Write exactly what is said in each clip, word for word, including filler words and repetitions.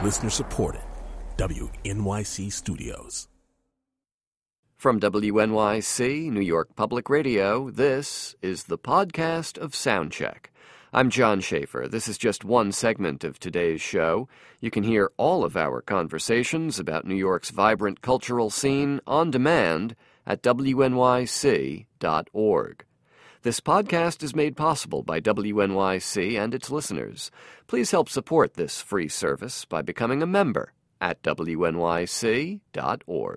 Listener supported. W N Y C Studios. From W N Y C, New York Public Radio, this is the podcast of Soundcheck. I'm John Schaefer. This is just one segment of today's show. You can hear all of our conversations about New York's vibrant cultural scene on demand at W N Y C dot org. This podcast is made possible by W N Y C and its listeners. Please help support this free service by becoming a member at W N Y C dot org.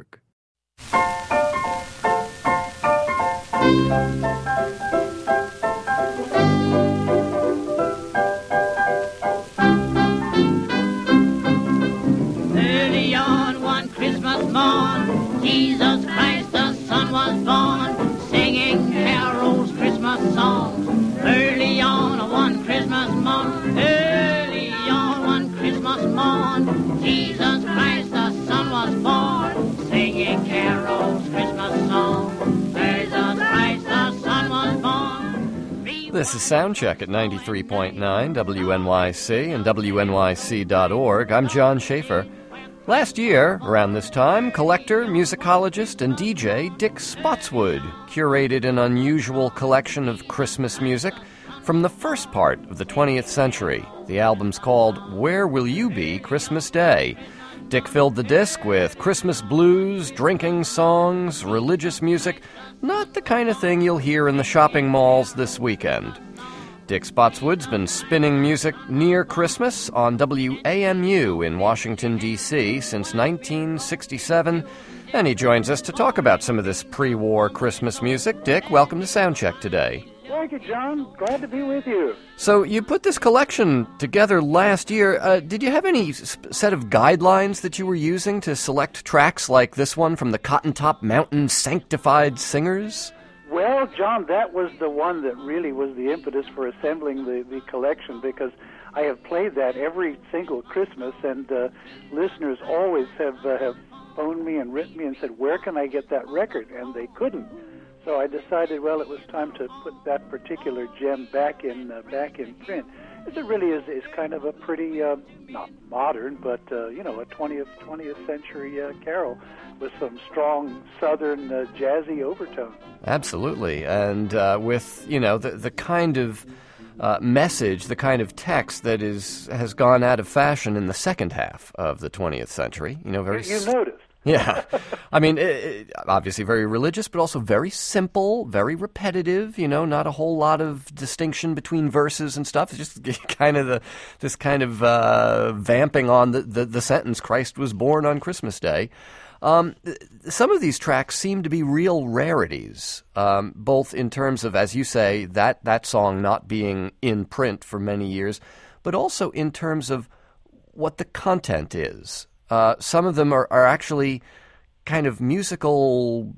Early on one Christmas morn, Jesus Christ the Son was born, singing carols, Christmas songs. Early on one Christmas morn, early on one Christmas morn, Jesus Christ the Son was born, singing carols, Christmas songs. Jesus Christ the Son was born. This is Soundcheck at ninety-three point nine W N Y C and W N Y C dot org. I'm John Schaefer. Last year, around this time, collector, musicologist, and D J Dick Spotswood curated an unusual collection of Christmas music from the first part of the twentieth century. The album's called Where Will You Be Christmas Day? Dick filled the disc with Christmas blues, drinking songs, religious music, not the kind of thing you'll hear in the shopping malls this weekend. Dick Spotswood's been spinning music near Christmas on W A M U in Washington, D C since nineteen sixty-seven, and he joins us to talk about some of this pre-war Christmas music. Dick, welcome to Soundcheck today. Thank you, John. Glad to be with you. So you put this collection together last year. Uh, did you have any s- set of guidelines that you were using to select tracks like this one from the Cotton Top Mountain Sanctified Singers? Well, John, that was the one that really was the impetus for assembling the, the collection, because I have played that every single Christmas, and uh, listeners always have uh, have phoned me and written me and said, where can I get that record? And they couldn't. So I decided, well, it was time to put that particular gem back in uh, back in print. It really is, is kind of a pretty, uh, not modern, but, uh, you know, a twentieth century uh, carol with some strong southern uh, jazzy overtones. Absolutely. And uh, with, you know, the, the kind of uh, message, the kind of text that is has gone out of fashion in the second half of the twentieth century. You know, very... You, you noticed. Yeah. I mean, it, it, obviously very religious, but also very simple, very repetitive, you know, not a whole lot of distinction between verses and stuff. It's just kind of the, this kind of uh, vamping on the, the, the sentence, Christ was born on Christmas Day. Um, some of these tracks seem to be real rarities, um, both in terms of, as you say, that, that song not being in print for many years, but also in terms of what the content is. Uh, some of them are, are actually kind of musical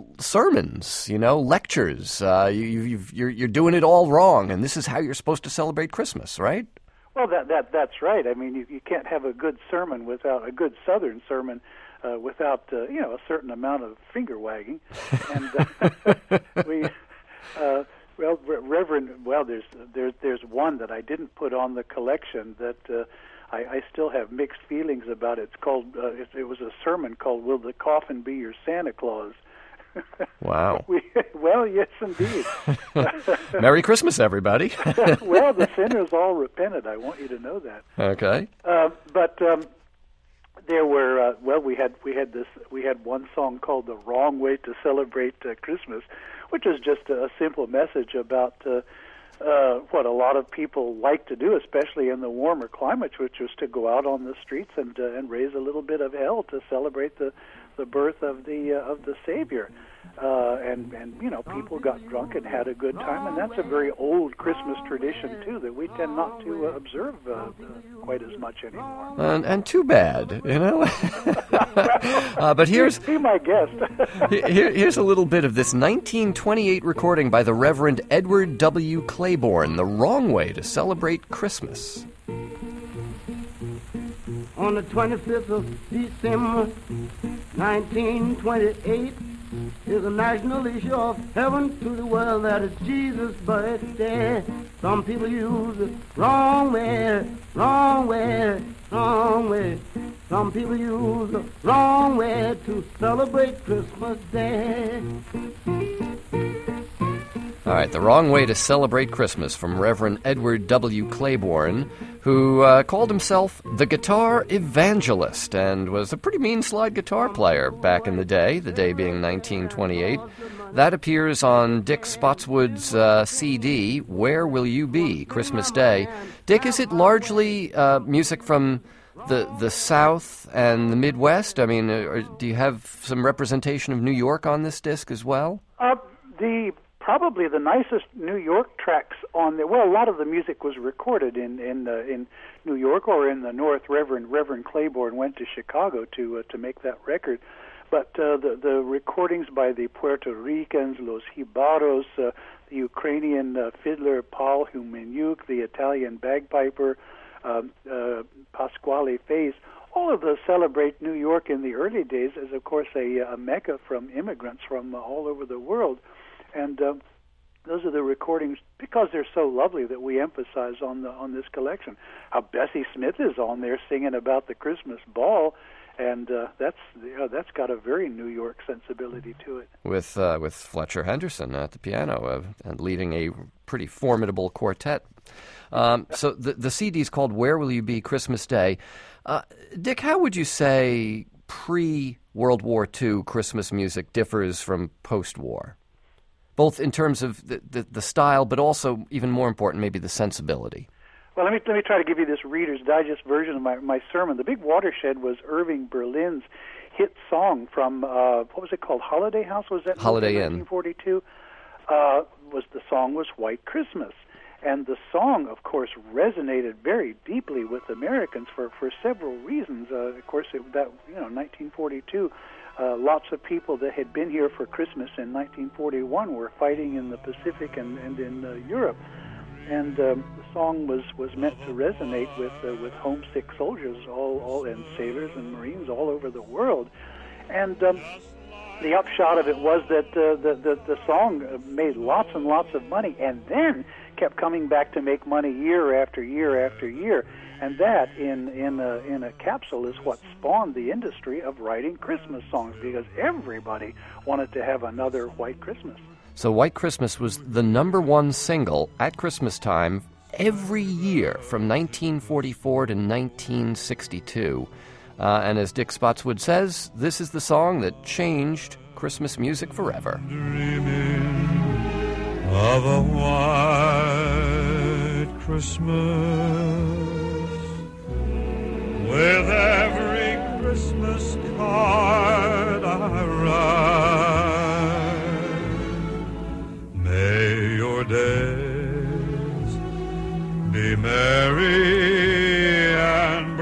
sermons, you know, lectures. Uh, you, you've, you're, you're doing it all wrong, and this is how you're supposed to celebrate Christmas, right? Well, that that that's right. I mean, you, you can't have a good sermon without a good Southern sermon uh, without uh, you know, a certain amount of finger wagging. And uh, we, uh, well, Reverend, well, there's there's there's one that I didn't put on the collection that. Uh, I, I still have mixed feelings about it. It's called. Uh, it, it was a sermon called "Will the Coffin Be Your Santa Claus?" Wow. we, well, yes, indeed. Merry Christmas, everybody. Well, the sinners all repented. I want you to know that. Okay. Uh, but um, there were. Uh, well, we had we had this. We had one song called "The Wrong Way to Celebrate uh, Christmas," which is just a simple message about. Uh, Uh, what a lot of people like to do, especially in the warmer climates, which was to go out on the streets and uh, and raise a little bit of hell to celebrate the, the birth of the uh, of the Savior. Uh, and and you know, people got drunk and had a good time, and that's a very old Christmas tradition too that we tend not to uh, observe uh, uh, quite as much anymore. And, and too bad, you know. uh, but here's be my guest. here, here's a little bit of this nineteen twenty-eight recording by the Reverend Edward W. Claiborne, "The Wrong Way to Celebrate Christmas." On the twenty-fifth of December, nineteen twenty-eight, is a national issue of heaven to the world that is Jesus' birthday. Some people use the wrong way, wrong way wrong way. Some people use the wrong way to celebrate Christmas Day. All right, The Wrong Way to Celebrate Christmas from Reverend Edward W. Claiborne, who uh, called himself the Guitar Evangelist and was a pretty mean slide guitar player back in the day, the day being nineteen twenty-eight. That appears on Dick Spotswood's uh, C D, Where Will You Be, Christmas Day. Dick, is it largely uh, music from the the South and the Midwest? I mean, uh, do you have some representation of New York on this disc as well? Uh, the probably the nicest New York tracks on there. Well, a lot of the music was recorded in in uh, in New York or in the North. Reverend Reverend Claiborne went to Chicago to uh, to make that record. But uh, the the recordings by the Puerto Ricans, Los Jibaros, uh, the Ukrainian uh, fiddler Paul Humenyuk, the Italian bagpiper um, uh, Pasquale Faze, all of those celebrate New York in the early days as, of course, a, a mecca from immigrants from uh, all over the world. And uh, those are the recordings, because they're so lovely, that we emphasize on the on this collection. How Bessie Smith is on there singing about the Christmas ball. And uh, that's you know, that's got a very New York sensibility to it. With uh, with Fletcher Henderson at the piano uh, and leading a pretty formidable quartet. Um, so the the C D is called Where Will You Be, Christmas Day. Uh, Dick, how would you say pre-World War Two Christmas music differs from post-war? Both in terms of the, the, the style, but also, even more important, maybe the sensibility. Well, let me let me try to give you this Reader's Digest version of my, my sermon. The big watershed was Irving Berlin's hit song from, uh, what was it called, Holiday House? Was that Holiday Inn. nineteen forty-two? Uh, was the song was White Christmas. And the song, of course, resonated very deeply with Americans for, for several reasons. Uh, of course, it, that you know, nineteen forty-two, uh, lots of people that had been here for Christmas in nineteen forty-one were fighting in the Pacific and, and in uh, Europe. And um, the song was, was meant to resonate with uh, with homesick soldiers, all, all and sailors and Marines all over the world. And um, the upshot of it was that uh, the, the the song made lots and lots of money, and then kept coming back to make money year after year after year. And that, in in a, in a capsule, is what spawned the industry of writing Christmas songs, because everybody wanted to have another White Christmas. So White Christmas was the number one single at Christmas time every year from nineteen forty-four to nineteen sixty-two. Uh, and as Dick Spotswood says, this is the song that changed Christmas music forever. Dreaming of a white Christmas, with every Christmas card I write, may your days be merry and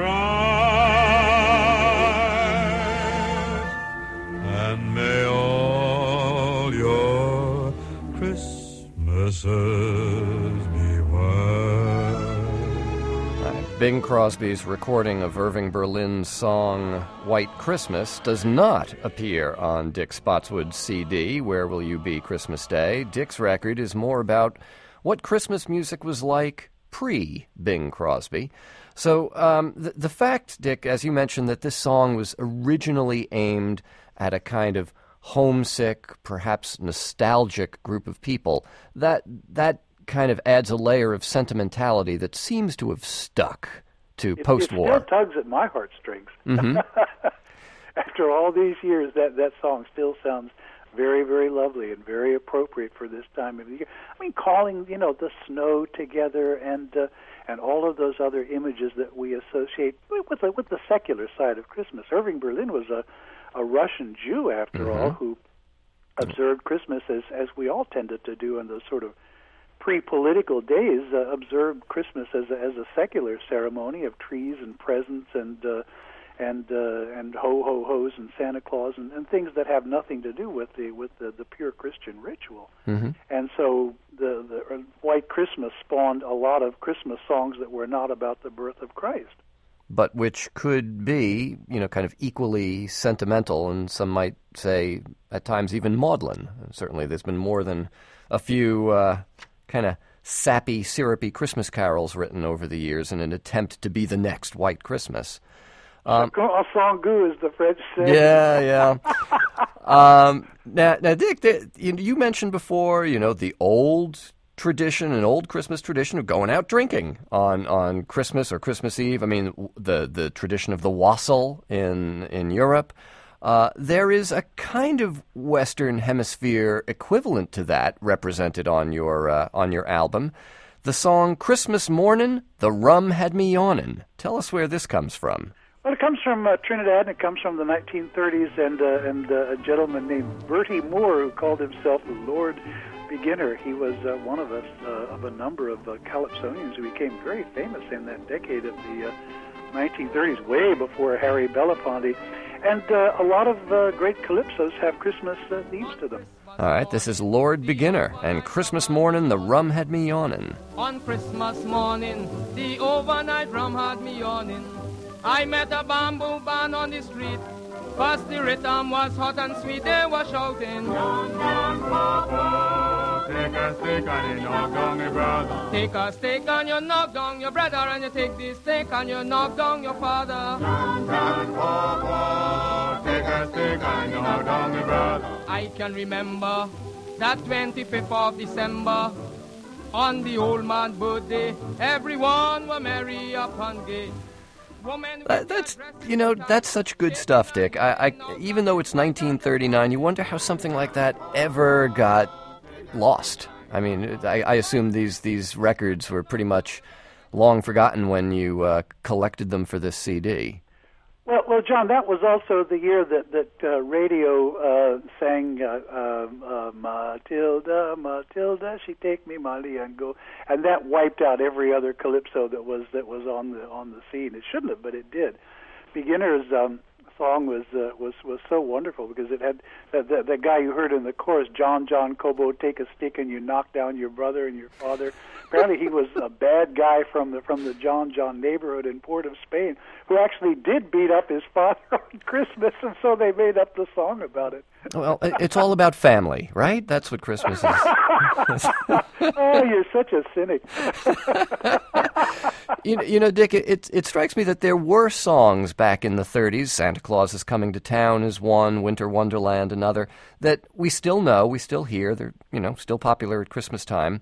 bright, and may all your Christmases be white. Bing Crosby's recording of Irving Berlin's song White Christmas does not appear on Dick Spotswood's C D, Where Will You Be, Christmas Day. Dick's record is more about what Christmas music was like pre-Bing Crosby. So um, the, the fact, Dick, as you mentioned, that this song was originally aimed at a kind of homesick, perhaps nostalgic group of people, that that kind of adds a layer of sentimentality that seems to have stuck to it, post-war. It still tugs at my heartstrings. Mm-hmm. After all these years, that, that song still sounds very, very lovely and very appropriate for this time of the year. I mean, calling, you know, the snow together and uh, and all of those other images that we associate with the, with the secular side of Christmas. Irving Berlin was a, a Russian Jew, after mm-hmm. all, who observed Christmas as, as we all tended to do in those sort of pre-political days, uh, observed Christmas as a, as a secular ceremony of trees and presents and uh, and uh, and ho ho hos and Santa Claus and, and things that have nothing to do with the with the, the pure Christian ritual. Mm-hmm. And so the the White Christmas spawned a lot of Christmas songs that were not about the birth of Christ, but which could be, you know, kind of equally sentimental, and some might say at times even maudlin. Certainly, there's been more than a few uh, kind of sappy, syrupy Christmas carols written over the years in an attempt to be the next White Christmas. Um, a song goût, as the French say. Yeah, yeah. um, now, now, Dick, the, you, you mentioned before, you know, the old tradition, an old Christmas tradition of going out drinking on, on Christmas or Christmas Eve. I mean, the the tradition of the wassail in in Europe. Uh, there is a kind of Western Hemisphere equivalent to that represented on your uh, on your album. The song "Christmas Mornin', the Rum Had Me Yawnin'." Tell us where this comes from. Well, it comes from uh, Trinidad, and it comes from the nineteen thirties, and uh, and uh, a gentleman named Bertie Moore, who called himself Lord Beginner. He was uh, one of us uh, of a number of uh, calypsonians who became very famous in that decade of the uh, nineteen thirties, way before Harry Belafonte. And uh, a lot of uh, great calypsos have Christmas uh, themes to them. All right, this is Lord Beginner, and Christmas Morning, the Rum Had Me Yawnin'. On Christmas morning, the overnight rum had me yawning. I met a bamboo band on the street. First the rhythm was hot and sweet, they were shouting. Young man, Papa, take a stick and you knock down your brother. Take a stick and you knock down your brother, and you take this stick and you knock down your father. Young man, Papa, take a stick and you knock down your brother. I can remember that twenty-fifth of December, on the old man's birthday, everyone were merry up and gay. Uh, that's, you know, that's such good stuff, Dick. I, I, even though it's nineteen thirty-nine, you wonder how something like that ever got lost. I mean, I, I assume these, these records were pretty much long forgotten when you uh, collected them for this C D. Well, well, John, that was also the year that that uh, radio uh, sang uh, uh, uh, Matilda, Matilda, she take me Molly and go, and that wiped out every other calypso that was that was on the on the scene. It shouldn't have, but it did. Beginner's um, song was uh, was was so wonderful because it had that the, the guy you heard in the chorus, John John Cobo, take a stick and you knock down your brother and your father. Apparently, he was a bad guy from the from the John John neighborhood in Port of Spain who actually did beat up his father on Christmas, and so they made up the song about it. Well, it's all about family, right? That's what Christmas is. Oh, you're such a cynic. you, know, you know, Dick, it, it strikes me that there were songs back in the thirties, Santa Claus is Coming to Town is one, Winter Wonderland another, that we still know, we still hear, they're, you know, still popular at Christmas time.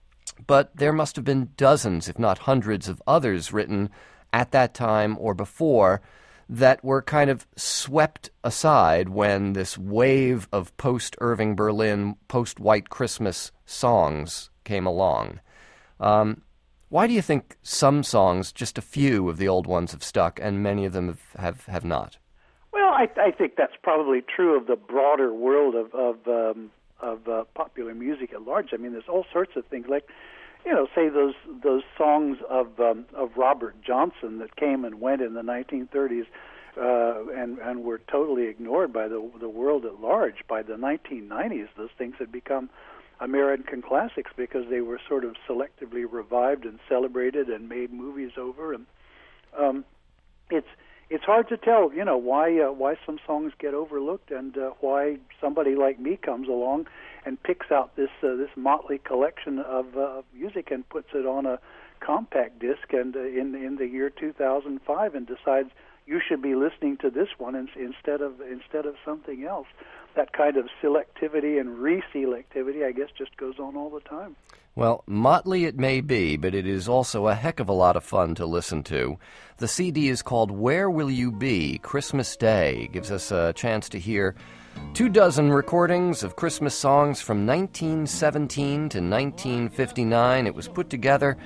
But there must have been dozens, if not hundreds, of others written at that time or before that were kind of swept aside when this wave of post-Irving Berlin, post-White Christmas songs came along. Um, why do you think some songs, just a few of the old ones, have stuck and many of them have, have, have not? Well, I, I think that's probably true of the broader world of, of um of uh, popular music at large. I mean, there's all sorts of things like, you know, say those those songs of um, of Robert Johnson that came and went in the nineteen thirties uh, and and were totally ignored by the the world at large. By the nineteen nineties, those things had become American classics because they were sort of selectively revived and celebrated and made movies over. And um, it's It's hard to tell, you know, why uh, why some songs get overlooked and uh, why somebody like me comes along and picks out this uh, this motley collection of uh, music and puts it on a compact disc and uh, in in the year two thousand five and decides you should be listening to this one in, instead of instead of something else. That kind of selectivity and re-selectivity, I guess, just goes on all the time. Well, motley it may be, but it is also a heck of a lot of fun to listen to. The C D is called Where Will You Be? Christmas Day. It gives us a chance to hear two dozen recordings of Christmas songs from nineteen seventeen to nineteen fifty-nine. It was put together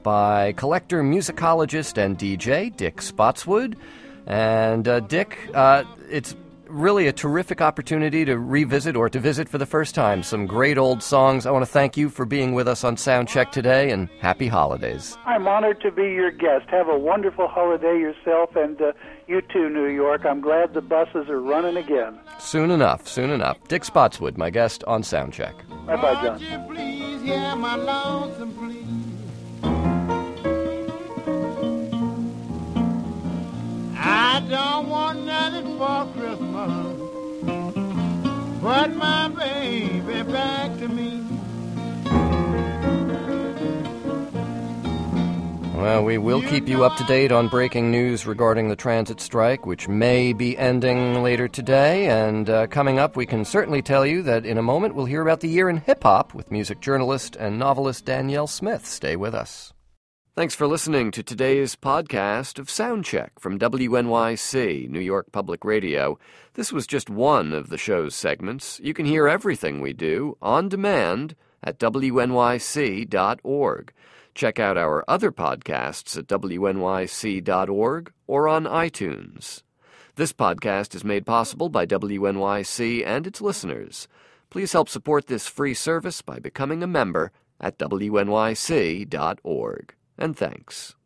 by collector, musicologist, and D J Dick Spotswood. And uh, Dick, uh, it's really a terrific opportunity to revisit or to visit for the first time some great old songs. I want to thank you for being with us on Soundcheck today, and happy holidays. I'm honored to be your guest. Have a wonderful holiday yourself, and uh, you too, New York. I'm glad the buses are running again. Soon enough, soon enough. Dick Spotswood, my guest on Soundcheck. Bye-bye, John. Would you please hear my lonesome plea? I don't want nothing for Christmas but my baby back to me. Well, we will keep you up to date on breaking news regarding the transit strike, which may be ending later today. And uh, coming up, we can certainly tell you that in a moment we'll hear about the year in hip-hop with music journalist and novelist Danielle Smith. Stay with us. Thanks for listening to today's podcast of Soundcheck from W N Y C, New York Public Radio. This was just one of the show's segments. You can hear everything we do on demand at W N Y C dot org. Check out our other podcasts at W N Y C dot org or on iTunes. This podcast is made possible by W N Y C and its listeners. Please help support this free service by becoming a member at W N Y C dot org. And thanks.